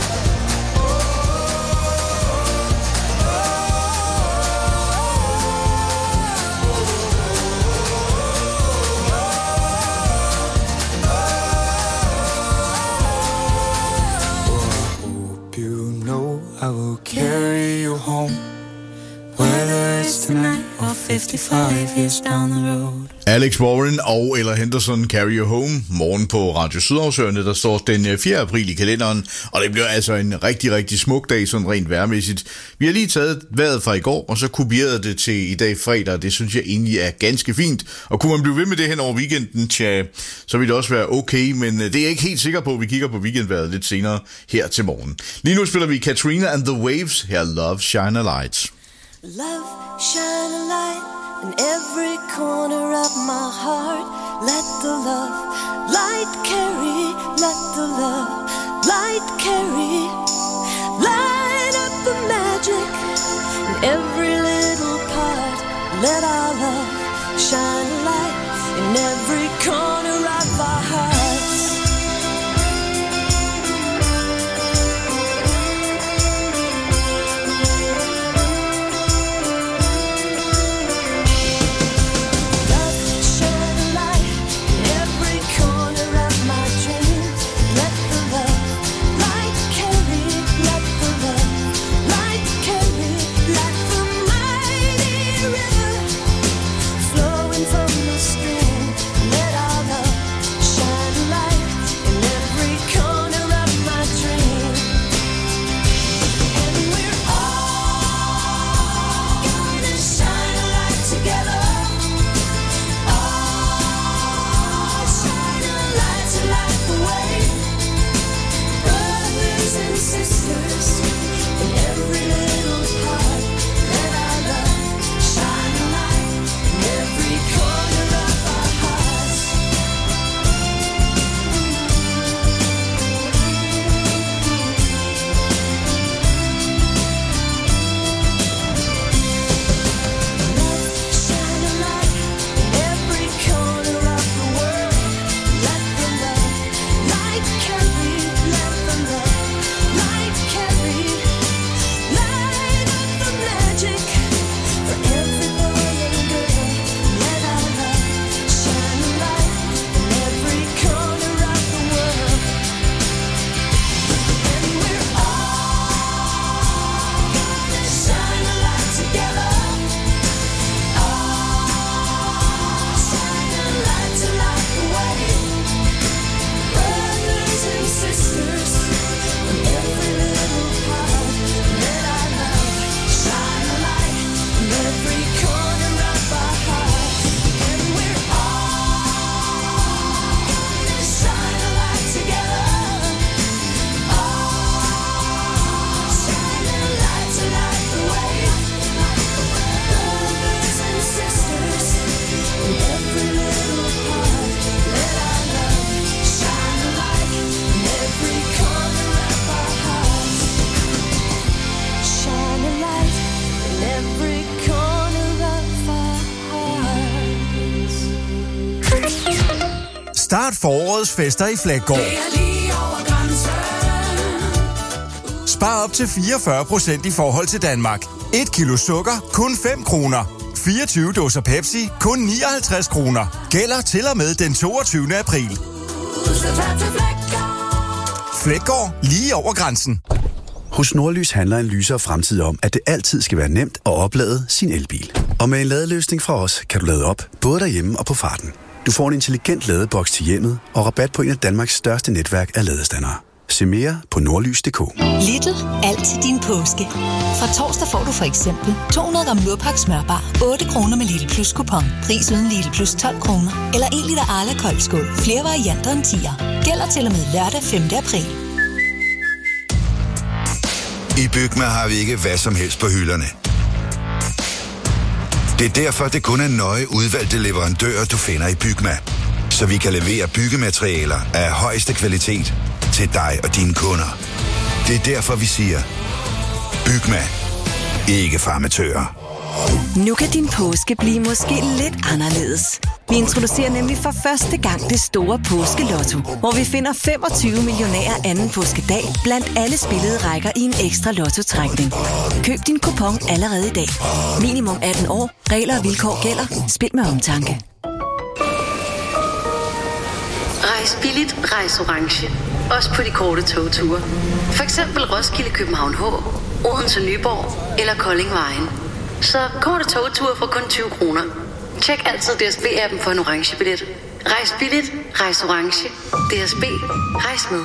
S23: I will carry you home, whether it's tonight or 55 years down the road.
S3: Alex Warren og Ella Henderson, Carry You Home, morgen på Radio Sydhavsøerne, der står den 4. april i kalenderen, og det bliver altså en rigtig, rigtig smuk dag, sådan rent vejrmæssigt. Vi har lige taget vejret fra i går, og så kopierede det til i dag fredag, det synes jeg egentlig er ganske fint, og kunne man blive ved med det hen over weekenden, så vil det også være okay, men det er jeg ikke helt sikker på, vi kigger på weekendvejret lidt senere her til morgen. Lige nu spiller vi Katrina and the Waves, her Love Shine a Light.
S24: Love shine a light in every corner of my heart. Let the love light carry, let the love light carry. Light up the magic in every little part. Let our love shine a light in every corner of our hearts. Let the every corner of our hearts.
S4: Start forårets fester i Flækgaard. Spar op til 44% i forhold til Danmark. 1 kilo sukker, kun 5 kroner. 24 dåser Pepsi, kun 59 kroner. Gælder til og med den 22. april. Flækgaard, lige over grænsen.
S9: Hos Nordlys handler en lysere fremtid om, at det altid skal være nemt at oplade sin elbil. Og med en ladeløsning fra os, kan du lade op, både derhjemme og på farten. Du får en intelligent ladeboks til hjemmet og rabat på en af Danmarks største netværk af ladestandere. Se mere på nordlys.dk.
S10: Lidl. Alt til din påske. Fra torsdag får du for eksempel 200 gram Nurpak smørbar 8 kroner med Lidl Plus kupon. Pris uden Lidl Plus 12 kroner. Eller 1 liter Arla koldskål. Flere varianter end 10'er. Gælder til og med lørdag 5. april.
S22: I Bygma har vi ikke hvad som helst på hylderne. Det er derfor, det kun er nøje udvalgte leverandører, du finder i Bygma. Så vi kan levere byggematerialer af højeste kvalitet til dig og dine kunder. Det er derfor, vi siger, Bygma. Ikke for amatører.
S25: Nu kan din påske blive måske lidt anderledes. Vi introducerer nemlig for første gang det store påskelotto, hvor vi finder 25 millionærer anden påskedag blandt alle spillede rækker i en ekstra lottotrækning. Køb din kupon allerede i dag. Minimum 18 år. Regler og vilkår gælder. Spil med omtanke.
S26: Rejs billigt, rejs orange. Også på de korte togture. For eksempel Roskilde, København H, Odense, Nyborg eller Kolding Vejen. Så korte togture for kun 20 kroner. Tjek altid DSB-appen for en orange billet. Rejs billigt, rejs orange. DSB, rejs med.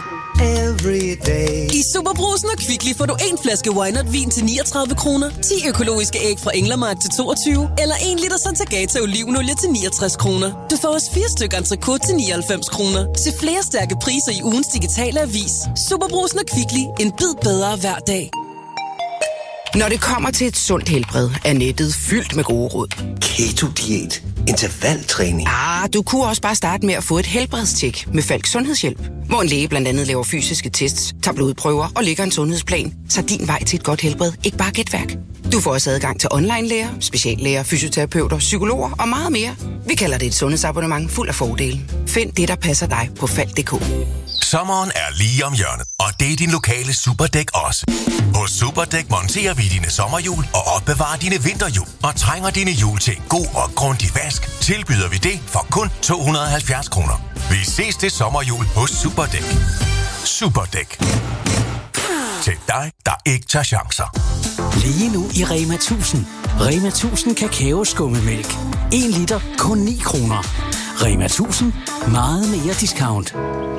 S27: I Superbrusen og Kvickly får du en flaske Wynot-vin til 39 kroner, 10 økologiske æg fra Englermark til 22, eller 1 liter Santagata olivenolie til 69 kroner. Du får også 4 stykker entrecôte til 99 kroner. Se flere stærke priser i ugens digitale avis. Superbrusen og Kvickly. En bid bedre hver dag.
S28: Når det kommer til et sundt helbred, er nettet fyldt med gode råd.
S29: Keto-diæt, intervaltræning.
S28: Du kunne også bare starte med at få et helbredstjek med Falk Sundhedshjælp, hvor en læge blandt andet laver fysiske tests, tager blodprøver og lægger en sundhedsplan, så din vej til et godt helbred ikke bare er gætværk. Du får også adgang til online-læger, speciallæger, fysioterapeuter, psykologer og meget mere. Vi kalder det et sundhedsabonnement fuld af fordele. Find det, der passer dig på Falk.dk.
S30: Sommeren er lige om hjørnet, og det er din lokale Superdæk også. Hos Superdæk monterer vi dine sommerhjul og opbevarer dine vinterhjul. Og trænger dine hjul til en god og grundig vask, tilbyder vi det for kun 270 kroner. Vi ses til sommerhjul hos Superdæk. Superdæk. Til dig, der ikke tager chancer.
S11: Lige nu i Rema 1000. Rema 1000 kakaoskummemælk. 1 liter kun 9 kroner. Rema 1000. Meget mere discount.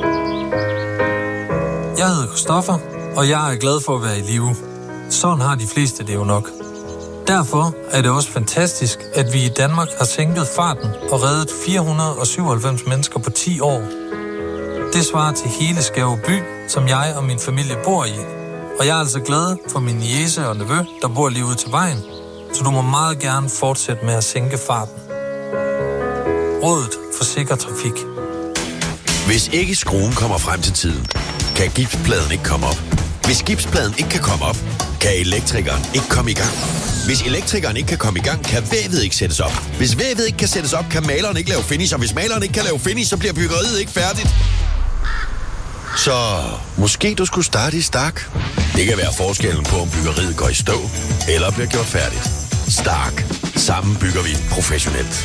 S31: Jeg hedder Christoffer, og jeg er glad for at være i live. Sådan har de fleste det jo nok. Derfor er det også fantastisk, at vi i Danmark har sænket farten og reddet 497 mennesker på 10 år. Det svarer til hele Skæve by, som jeg og min familie bor i. Og jeg er altså glad for min niece og nevø, der bor lige ude til vejen. Så du må meget gerne fortsætte med at sænke farten. Rådet for sikker trafik.
S32: Hvis ikke skruen kommer frem til tiden, kan gipspladen ikke komme op. Hvis gipspladen ikke kan komme op, kan elektrikeren ikke komme i gang. Hvis elektrikeren ikke kan komme i gang, kan vævet ikke sættes op. Hvis vævet ikke kan sættes op, kan maleren ikke lave finish. Og hvis maleren ikke kan lave finish, så bliver byggeriet ikke færdigt. Så måske du skulle starte i Stark. Det kan være forskellen på, om byggeriet går i stå eller bliver gjort færdigt. Stark. Sammen bygger vi professionelt.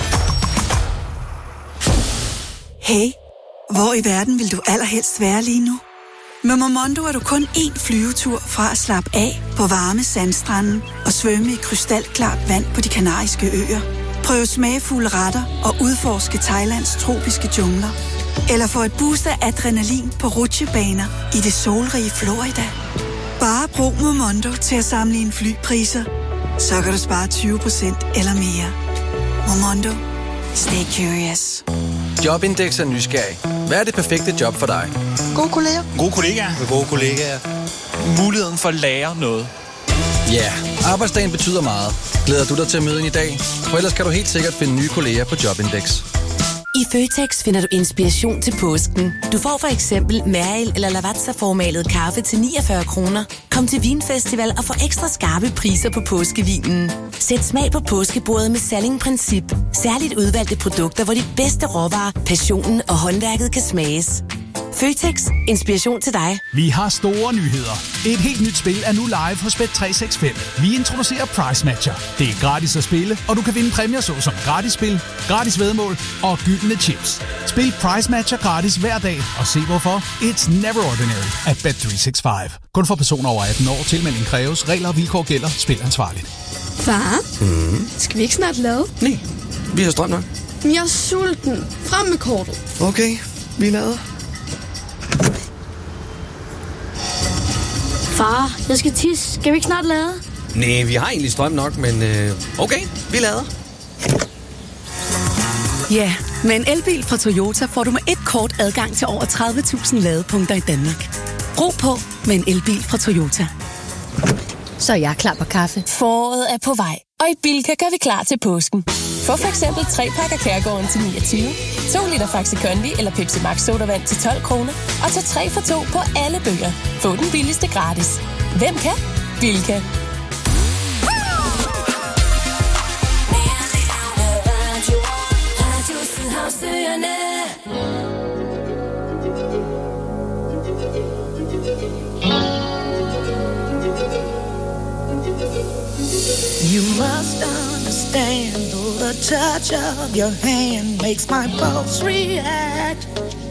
S33: Hey, hvor i verden vil du allerhelst være lige nu? Med Momondo er du kun én flyvetur fra at slappe af på varme sandstrande og svømme i krystalklart vand på de kanariske øer. Prøv smagfulde retter og udforske Thailands tropiske jungler. Eller få et boost af adrenalin på rutsjebaner i det solrige Florida. Bare brug Momondo til at sammenligne flypriser. Så kan du spare 20% eller mere. Momondo. Stay curious.
S34: Jobindex er nysgerrig. Hvad er det perfekte job for dig?
S35: Gode kolleger.
S34: Gode kollegaer.
S35: Med gode kollegaer.
S34: Muligheden for at lære noget. Ja, arbejdsdagen betyder meget. Glæder du dig til at møde en i dag? For ellers kan du helt sikkert finde nye kolleger på Jobindex.
S27: I Føtex finder du inspiration til påsken. Du får for eksempel Mariel eller Lavazza-formalet kaffe til 49 kroner. Kom til Vinfestival og få ekstra skarpe priser på påskevinen. Sæt smag på påskebordet med Salling Princip. Særligt udvalgte produkter, hvor de bedste råvarer, passionen og håndværket kan smages. Føtex. Inspiration til dig.
S1: Vi har store nyheder. Et helt nyt spil er nu live hos Bet365. Vi introducerer Price Matcher. Det er gratis at spille, og du kan vinde præmier såsom gratis spil, gratis væddemål og gyldne chips. Spil Price Matcher gratis hver dag, og se hvorfor. It's never ordinary at Bet365. Kun for personer over 18 år. Tilmelding kræves. Regler og vilkår gælder. Spil ansvarligt.
S2: Far, skal vi ikke snart lade?
S5: Nej, vi har strøm nok.
S2: Jeg er sulten. Frem med kortet.
S5: Okay, vi lader.
S2: Far, jeg skal tisse. Skal vi ikke snart lade?
S5: Nej, vi har egentlig strøm nok, men okay, vi lader.
S25: Ja, med en elbil fra Toyota får du med et kort adgang til over 30.000 ladepunkter i Danmark. Ro på med en elbil fra Toyota.
S27: Så er jeg klar på kaffe. Foråret er på vej, og i Bilka gør vi klar til påsken. Få for eksempel 3 pakker Kærgården til 29, 2 liter Faxi Kondi eller Pepsi Max sodavand til 12 kroner, og så 3 for 2 på alle bøger. Få den billigste gratis. Hvem kan? Bilka.
S6: You must understand, though the touch of your hand makes my pulse react,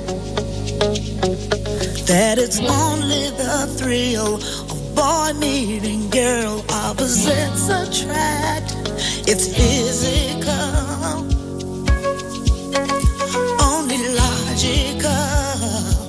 S6: that it's only the thrill of boy meeting girl opposites attract. It's physical, only logical.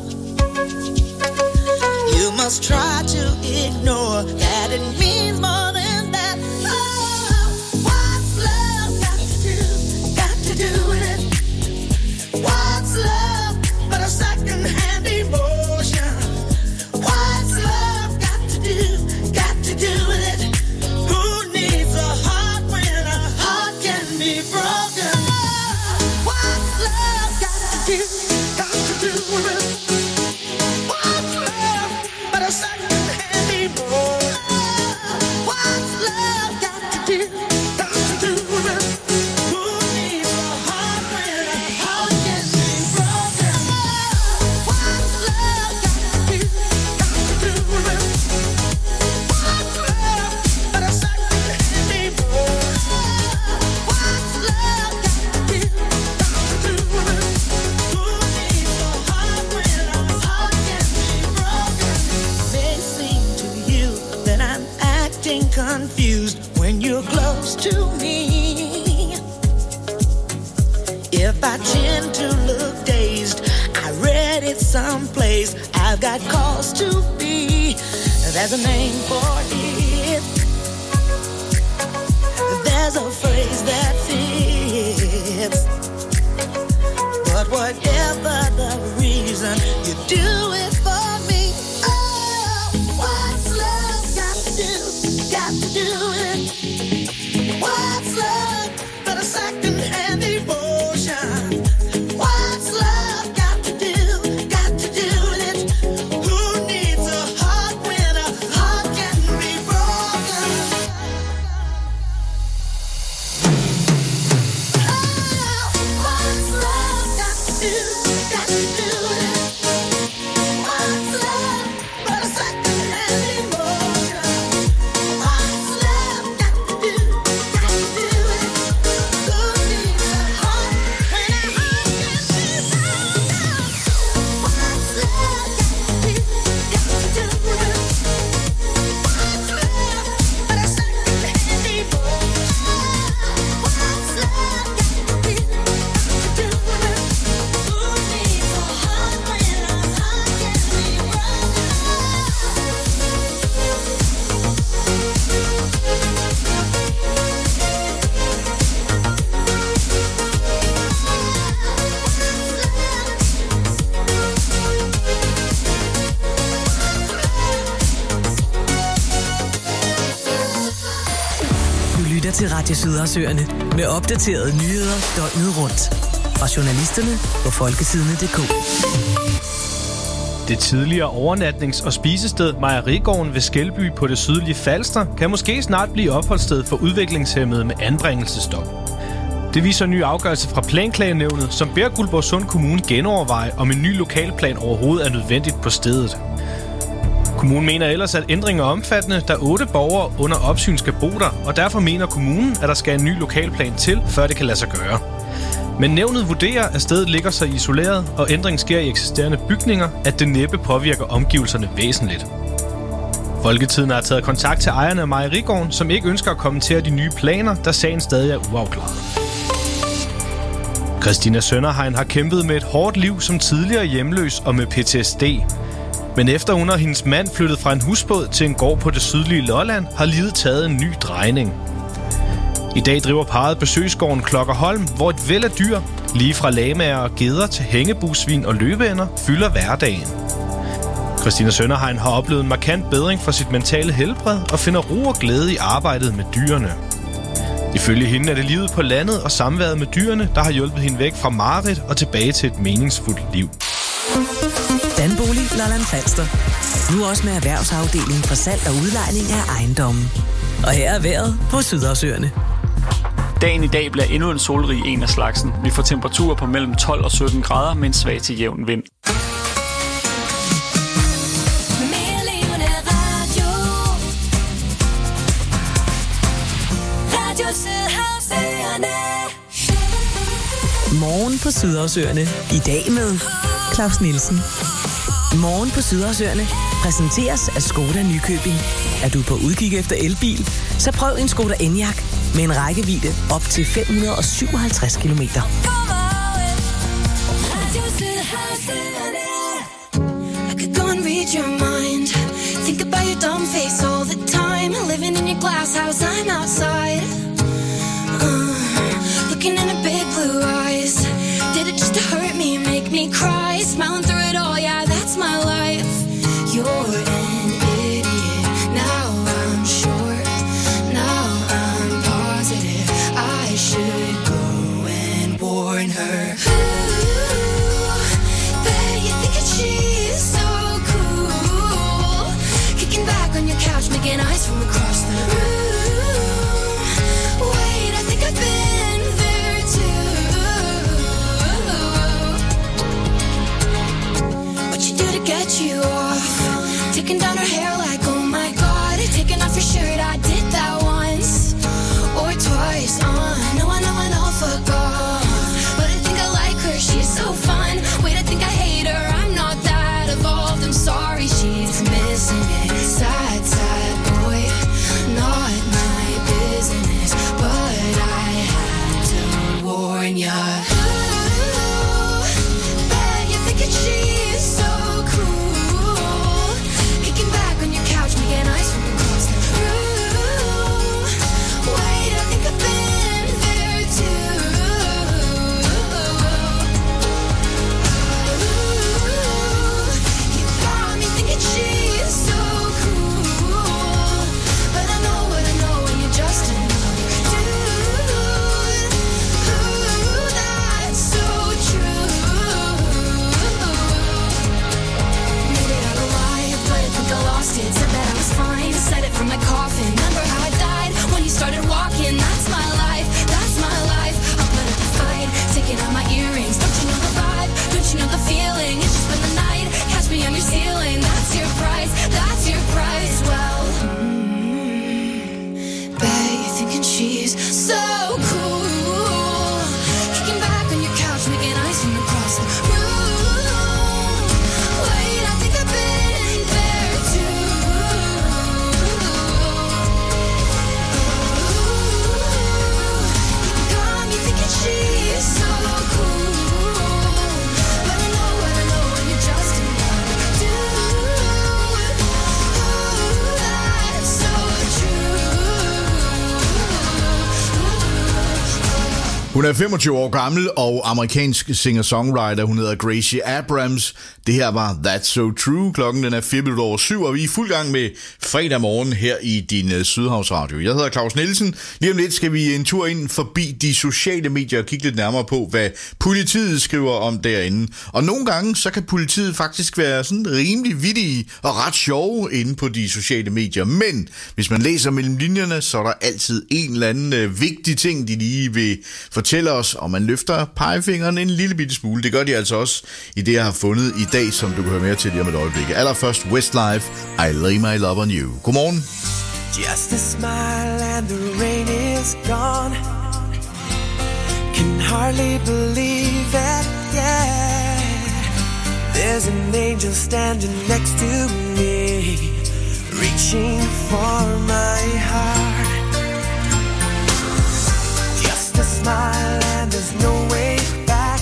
S6: You must try to ignore that it means more than that. Oh, what's love got to do with it? What's love but a second-hand emotion? What's love got to do with it? Who needs a heart when a heart can be broken? What's love got to do with it? What's love but a second-hand emotion? What's love got to do with it? Who needs a heart when a heart can be broken? What's love got to do with it? What's love but a second-hand emotion? What's love got to do with it? Who needs a heart when a heart can be broken? May seem to you that I'm acting confused when you're close to me. If I tend to look dazed, I read it someplace. I've got cause to be. There's a name for it. There's a phrase that fits. But whatever the reason, you do it for me. Oh, what's love got to do with it? What's love but a second-hand emotion? What's love got to do with it? Who needs a heart when a heart can be broken? Oh, what's love got to do with it? What's love but a second-hand emotion? What's love got to do with it? Who needs a heart when a heart can be broken? What's love got to do with it? What's love but a second-hand emotion? What's love got to do with it? Who needs a heart when a heart can be
S27: Du lytter til Radio Sydersøerne med opdaterede nyheder døgnet rundt.
S3: Fra journalisterne på folkesidene.dk.
S7: Det tidligere overnatnings- og spisested Mejerigården ved Skelby på det sydlige Falster kan måske snart blive opholdssted for udviklingshæmmede med anbringelsesstop. Det viser en ny afgørelse fra Planklagenævnet, som beder Guldborgsund Kommune genoverveje, om en ny lokalplan overhovedet er nødvendigt på stedet. Kommunen mener ellers, at ændringen er omfattende, da 8 borgere under opsyn skal bo der, og derfor mener kommunen, at der skal en ny lokalplan til, før det kan lade sig gøre. Men nævnet vurderer, at stedet ligger så isoleret, og ændringen sker i eksisterende bygninger, at det næppe påvirker omgivelserne væsentligt. Folketiden har taget kontakt til ejerne af Mejerigården, som ikke ønsker at kommentere de nye planer, da sagen stadig er uafklaret. Christina Sønderheim har kæmpet med et hårdt liv som tidligere hjemløs og med PTSD. Men efter hun og hendes mand flyttede fra en husbåd til en gård på det sydlige Lolland, har livet taget en ny drejning. I dag driver parret besøgsgården Klokkerholm, hvor et væld af dyr, lige fra lamaer og geder til hængebusvin og løbeænder, fylder hverdagen. Christina Sønderheim har oplevet en markant bedring for sit mentale helbred og finder ro og glæde i arbejdet med dyrene. Ifølge hende er det livet på landet og samværet med dyrene, der har hjulpet hende væk fra mareridt og tilbage til et meningsfuldt liv.
S3: Danbolig Lolland Falster. Nu også med erhvervsafdelingen for salg og udlejning af ejendommen. Og her er vejret på Sydhavsøerne.
S34: Dagen i dag bliver endnu en solrig en af slagsen. Vi får temperaturer på mellem 12 og 17 grader med en svag til jævn vind.
S3: Morgen på Sydhavsøerne. I dag med Claus Nielsen. Morgen på Sydhavsøerne præsenteres af Skoda Nykøbing. Er du på udkig efter elbil? Så prøv en Skoda Enyaq med en rækkevidde op til 557 kilometer.
S6: I could go and read your mind. Think about your dumb face all the time. Living in your glass house, I'm outside. Looking in the big blue eyes. Did it just to hurt me, make me cry? Smiling through it all, yeah, that's my life. You're an idiot. Now I'm sure. Now I'm positive. I should go and warn her. Ooh, bet you think that she's so cool. Kicking back on your couch, making eyes from across the room. Wait, I think I've been there too. What you do to get you off? Taking down her hair like, oh my god. Taking off your shirt, I did that once or twice. I know, fuck off. But I think I like her, she's so fun. Wait, I think I hate her, I'm not that evolved. I'm sorry, she's missing it. Sad, sad boy, not my business. But I had to warn ya. Ooh, bet you're thinking she's so cool. Kicking back on your couch, making eyes from across the room. Wait, I think I've been
S4: Hun er 25 år gammel og amerikansk singer-songwriter. Hun hedder Gracie Abrams. Det her var That's So True. Klokken den er 7:04, og vi er i fuld gang med fredag morgen her i din Sydhavsradio. Jeg hedder Claus Nielsen. Lige om lidt skal vi en tur ind forbi de sociale medier og kigge lidt nærmere på, hvad politiet skriver om derinde. Og nogle gange, så kan politiet faktisk være sådan rimelig vittige og ret sjove inde på de sociale medier. Men hvis man læser mellem linjerne, så er der altid en eller anden vigtig ting, de lige vil fortælle os, og man løfter pegefingeren en lille bitte smule. Det gør de altså også i det, jeg har fundet i dag, som du kan høre mere til lige om et øjeblik. Allerførst Westlife, I Lay My Love On You. Godmorgen.
S6: Just a smile and the rain is gone. Can hardly believe it, yeah. There's an angel standing next to me, reaching for my heart. Just a smile and there's no way back.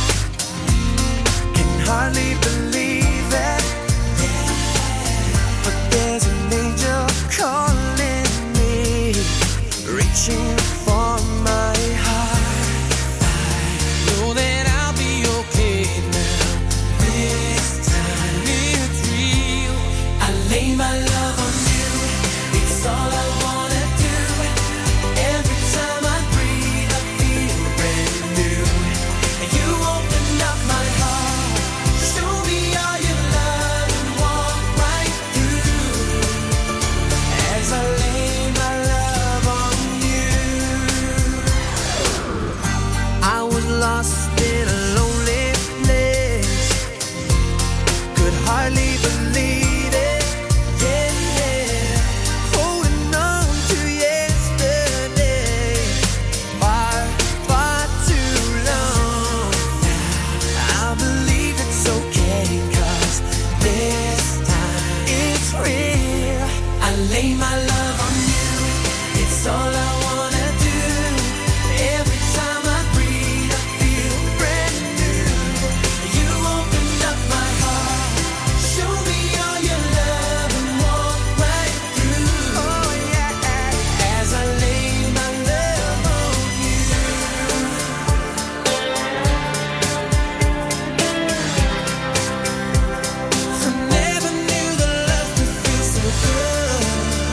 S6: Can hardly believe it, yeah. But there's an angel calling me, reaching for my heart. I know that I'll be okay now. This time it's real. I lay my love on you. It's all I wanna do. Every time I breathe, I feel brand new. And you open up my heart. Show me all your love and walk right through. As I lay my love on you. I was lost in a lonely place. Could hardly believe it, yeah, yeah. Holding on to yesterday, far, far too long. I believe it's okay, 'cause this time it's real. I lay my love on you. It's all I wanna do. Every time I breathe, I feel brand new. You open up my heart. Show me all your love and walk right through. Oh yeah, as I lay my love on you. I never knew the love could feel so good.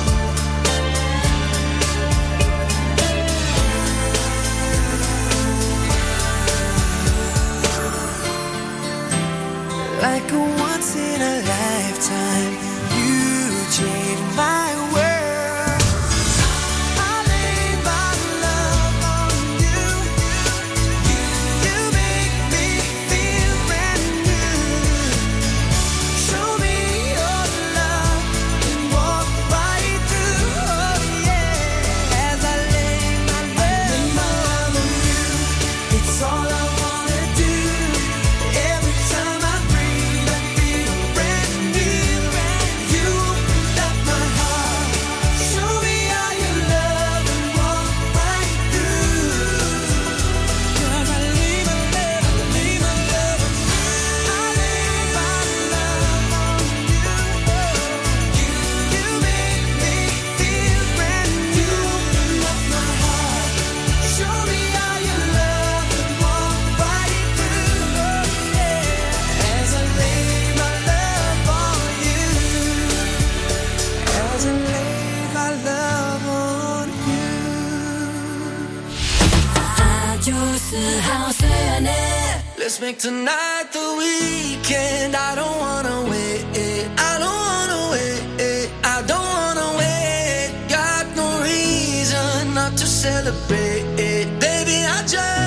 S6: Like a once in a lifetime, you changed my world. I lay my love on you. You make me feel brand new. Show me your love and walk right through. Oh yeah, as I lay my love on you. It's all I wanna do. Every time I breathe, I feel brand new. You opened up my heart. Show me all your love and walk right through. 'Cause I lay my love on you. I lay my love on you. You make me feel brand new. You opened up my heart. Show me all your love and walk right through. Yeah, as I lay my love on you. As I lay my love on you. Let's make tonight the weekend. I don't wanna wait. I don't wanna wait. I don't wanna wait. Got no reason not to celebrate. Baby, I just